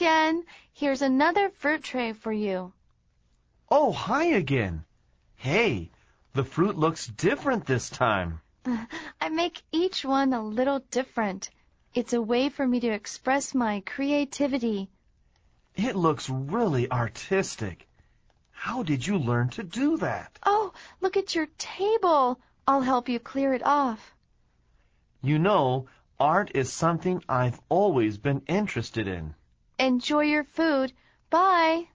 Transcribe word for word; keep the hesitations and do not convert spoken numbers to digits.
again. Here's another fruit tray for you. Oh, hi again. Hey, the fruit looks different this time. I make each one a little different. It's a way for me to express my creativity. It looks really artistic. How did you learn to do that? Oh, look at your table. I'll help you clear it off. You know, art is something I've always been interested in. Enjoy your food. Bye.